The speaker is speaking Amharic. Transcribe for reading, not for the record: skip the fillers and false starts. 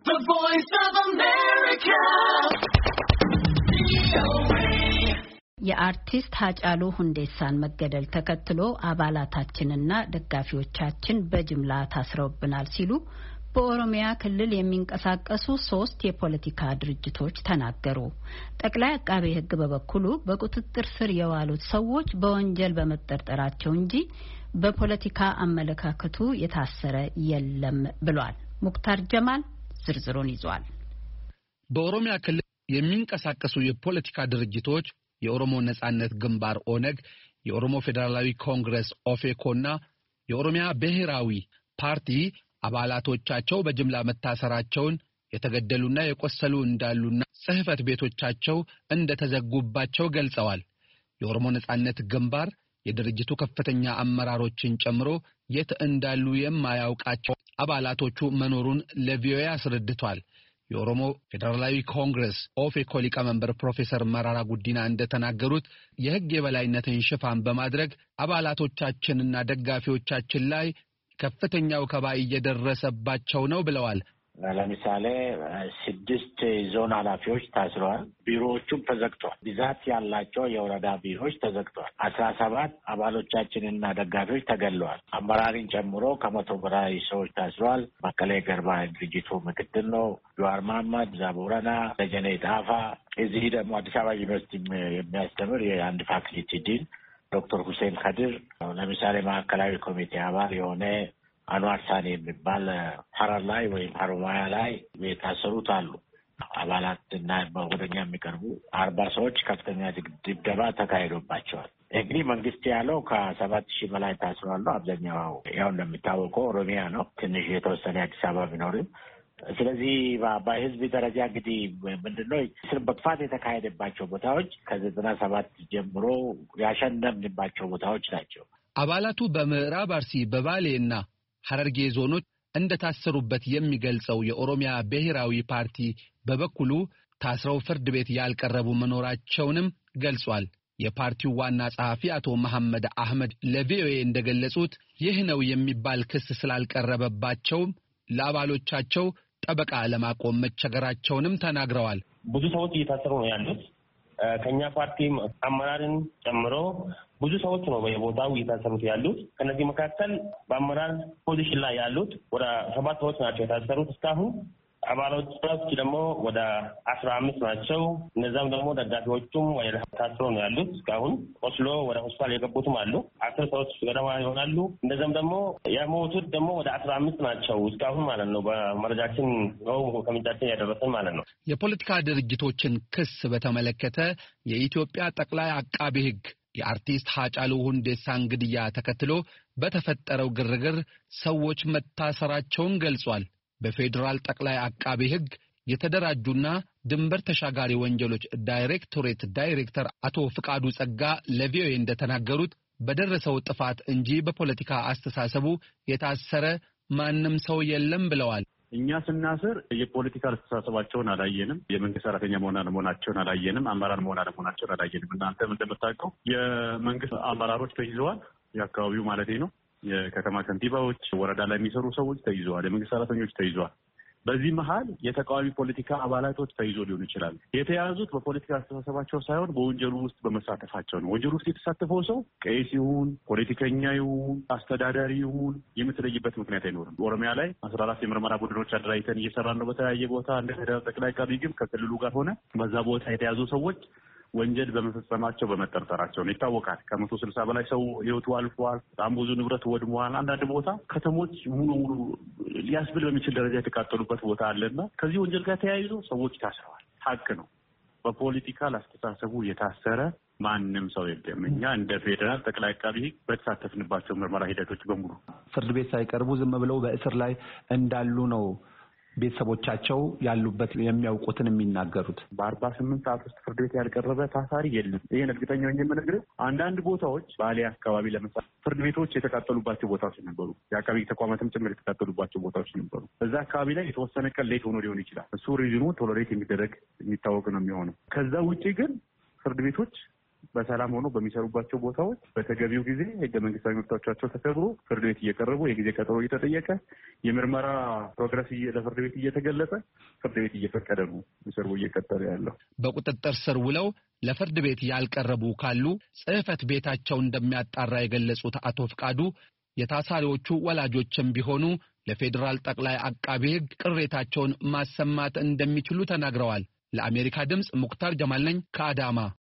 The Voice of America. የአርቲስት ሃጫሉ ሁንዴሳን መገደል ተከትሎ አባላታችንና ደጋፊዎቻችን በጅምላ ታስረውብናል ሲሉ በኦሮሚያ ክልል የሚንቀሳቀሱ 3 የፖለቲካ ድርጅቶች ተናገሩ። ጠቅላይ አቃቤ ሕግ በበኩሉ በቁጥጥር ስር የዋሉት ሰዎች በወንጀል በመጠርጠራቸው እንጂ በፖለቲካ አመለካከቱ የታሰረ የለም ብሏል። ሙክታር ጀማል ዝርዝሩን ይዟል። በኦሮሚያ ክልል የሚንቀሳቀሱ የፖለቲካ ድርጅቶች የኦሮሞ ነጻነት ግንባር ኦነግ፣ የኦሮሞ ፌደራላዊ ኮንግረስ ኦፌኮና የኦሮሚያ ብሔራዊ ፓርቲ አባላቶቻቸው በጅምላ መታሰራቸውን የተገደሉና የቆሰሉ እንዳሉና ጽሕፈት ቤቶቻቸው እንደተዘጉባቸው ገልጸዋል። የኦሮሞ ነጻነት ግንባር የድርጅቱ ከፍተኛ አመራሮችን ጨምሮ የት እንዳሉ የማያውቃቸው አባላቶቹ መኖሩን ለቪኦኤ አስረድቷል። የኦሮሞ ፌደራላዊ ኮንግረስ ኦፌኮ ሊቀመንበር ፕሮፌሰር መራራ ጉዲና እንደተናገሩት የሕግ የበላይነትን ሽፋን በማድረግ አባላቶቻችንና ደጋፊዎቻችን ላይ ከፍተኛው ወከባ እየደረሰባቸው ነው ብለዋል። ለምሳሌ 6 ዞን ኃላፊዎች ታስረዋል። ቢሮዎቹም ተዘግተዋል። ብዛት ያላቸው የወረዳ ቢሮዎች ተዘግተዋል። 17 አባሎቻችንና ደጋፊዎች ተገለዋል። አመራሪን ጨምሮ ከ100 በላይ ሰዎች ታስረዋል። በቀለ ገርባ ድርጅቱ ምክትል ነው። ጀዋር መሐመድ፣ ዛቦረና፣ ደጀኔ ጣፋ፣ እዚህ ደግሞ አዲስ አበባ ዩኒቨርሲቲ የሚያስተምር የአንድ ፋክልቲ ዲን ዶክተር ሁሴን ከድር፣ ለምሳሌ ማዕከላዊ ኮሚቴ አባል የሆነ አንዋር ሳኔ የሚባል ሐረር ላይ ወይም ሐሮማያ ላይ የታሰሩት አሉ። አባላትና ወደኛ የሚቀርቡ 40 ሰዎች ከፍተኛ ድብደባ ተካሂዶባቸዋል። እንግዲህ መንግስት ያለው ከ7,000 በላይ ታስረዋል። አብዛኛው ያው እንደሚታወቀው ኦሮሚያ ነው። ትንሽ የተወሰነ አዲስ አበባ ቢኖርም ስለዚህ በህዝብ ደረጃ እንግዲህ ምንድነው እስር በክፋት የተካሄደባቸው ቦታዎች ከ97 ጀምሮ ያሸነፍንባቸው ቦታዎች ናቸው። አባላቱ በምዕራብ አርሲ በባሌና ሐረርጌ ዞኖች እንደታሰሩበት የሚገልጸው የኦሮሚያ ብሔራዊ ፓርቲ በበኩሉ ታስረው ፍርድ ቤት ያልቀረቡ መኖራቸውንም ገልጿል። የፓርቲው ዋና ጸሐፊ አቶ መሐመድ አህመድ ለቪኦኤ እንደገለጹት ይህ ነው የሚባል ክስ ስላልቀረበባቸው ለአባሎቻቸው ጠበቃ ለማቆም መቸገራቸውንም ተናግረዋል። ብዙ ሰዎች እየታሰሩ ነው ያሉት። ከኛ ፓርቲ አመራርን ጨምሮ ብዙ ሰዎች ነው በየቦታው እየታሰሩት ያሉት። ከነዚህ መካከል በአመራር ፖዚሽን ላይ ያሉት ወደ 7 ሰዎች ናቸው የታሰሩት እስካሁን። አባሎች ደግሞ ወደ 15 ናቸው። እነዛም ደግሞ ደጋፊዎቹም ወደ ታስረው ነው ያሉት እስካሁን። ቆስሎ ወደ ሆስፒታል የገቡትም አሉ። 10 ሰዎች ገደማ ይሆናሉ። እንደዛም ደግሞ የሞቱት ደግሞ ወደ 15 ናቸው እስካሁን ማለት ነው። በመረጃችን ነው ከምንጫችን ያደረሰን ማለት ነው። የፖለቲካ ድርጅቶችን ክስ በተመለከተ የኢትዮጵያ ጠቅላይ አቃቤ ሕግ የአርቲስት ሃጫሉ ሁንዴሳን ግድያ ተከትሎ በተፈጠረው ግርግር ሰዎች መታሰራቸውን ገልጿል። በፌደራል ጠቅላይ አቃቤ ሕግ የተደራጁና ድንበር ተሻጋሪ ወንጀሎች ዳይሬክቶሬት ዳይሬክተር አቶ ፍቃዱ ጸጋ ለቪኦኤ እንደተናገሩት በደረሰው ጥፋት እንጂ በፖለቲካ አስተሳሰቡ የታሰረ ማንም ሰው የለም ብለዋል። እኛ ስናስር የፖለቲካ አስተሳሰባቸውን አላየንም። የመንግስት ሰራተኛ መሆናቸውን አላየንም። አመራር መሆናቸውን አላየንም። እናንተም እንደምታውቀው የመንግስት አመራሮች ተይዘዋል። የአካባቢው ማለት ነው። የከተማ ከንቲባዎች፣ ወረዳ ላይ የሚሰሩ ሰዎች ተይዘዋል። የመንግስት ሰራተኞች ተይዘዋል። በዚህ መሃል የተቃዋሚ ፖለቲካ አባላቶች ተይዞ ሊሆን ይችላል። የተያዙት በፖለቲካ አስተሳሰባቸው ሳይሆን በወንጀሉ ውስጥ በመሳተፋቸው ነው። ወንጀሉ ውስጥ የተሳተፈው ሰው ቄስ ይሁን ፖለቲከኛ ይሁን አስተዳዳሪ ይሁን የምትለይበት ምክንያት አይኖርም። ኦሮሚያ ላይ 14 የምርመራ ቡድኖች አደራጅተን እየሰራን ነው። በተለያየ ቦታ እንደ ፌደራል ጠቅላይ አቃቤ ሕግ ከክልሉ ጋር ሆነ በዛ ቦታ የተያዙ ሰዎች ወንጀል በመፈጸማቸው በመጠርጠራቸው ነው ይታወቃል። ከ160 በላይ ሰው ህይወቱ አልፏል። በጣም ብዙ ንብረት ወድሟል። አንዳንድ ቦታ ከተሞች ሙሉ ሊያስብል በሚችል ደረጃ የተቃጠሉበት ቦታ አለና ከዚህ ወንጀል ጋር ተያይዞ ሰዎች ታስረዋል። ሀቅ ነው። በፖለቲካል አስተሳሰቡ የታሰረ ማንም ሰው የለም። እኛ እንደ ፌደራል ጠቅላይ አቃቤ ሕግ በተሳተፍንባቸው ምርመራ ሂደቶች በሙሉ ፍርድ ቤት ሳይቀርቡ ዝም ብለው በእስር ላይ እንዳሉ ነው ቤተሰቦቻቸው ያሉበት የሚያውቁትን የሚናገሩት። በ48 ሰዓት ውስጥ ፍርድ ቤት ያልቀረበ ታሳሪ የለም። ይሄን እርግጠኛ ነኝ የምነግርህ። አንዳንድ ቦታዎች ባሌ አካባቢ ለምሳሌ ፍርድ ቤቶች የተቃጠሉባቸው ቦታዎች ነበሩ። የአቃቤ ተቋማትም ጭምር የተቃጠሉባቸው ቦታዎች ነበሩ። እዛ አካባቢ ላይ የተወሰነ ቀን ሌት ሆኖ ሊሆን ይችላል። እሱ ሪዝኑ ቶሎሬት የሚደረግ የሚታወቅ ነው የሚሆነው። ከዛ ውጪ ግን ፍርድ ቤቶች በሰላም ሆኖ በሚሰሩባቸው ቦታዎች በተገቢው ጊዜ ህገ መንግስታዊ መብቶቻቸው ተከብሮ ፍርድ ቤት እየቀረቡ የጊዜ ቀጠሮ እየተጠየቀ የምርመራ ፕሮግረስ ለፍርድ ቤት እየተገለጸ ፍርድ ቤት እየፈቀደ ነው እስር እየቀጠለ ያለው። በቁጥጥር ስር ውለው ለፍርድ ቤት ያልቀረቡ ካሉ ጽሕፈት ቤታቸው እንደሚያጣራ የገለጹት አቶ ፍቃዱ የታሳሪዎቹ ወላጆችም ቢሆኑ ለፌዴራል ጠቅላይ አቃቤ ሕግ ቅሬታቸውን ማሰማት እንደሚችሉ ተናግረዋል። ለአሜሪካ ድምፅ ሙክታር ጀማል ነኝ ከአዳማ።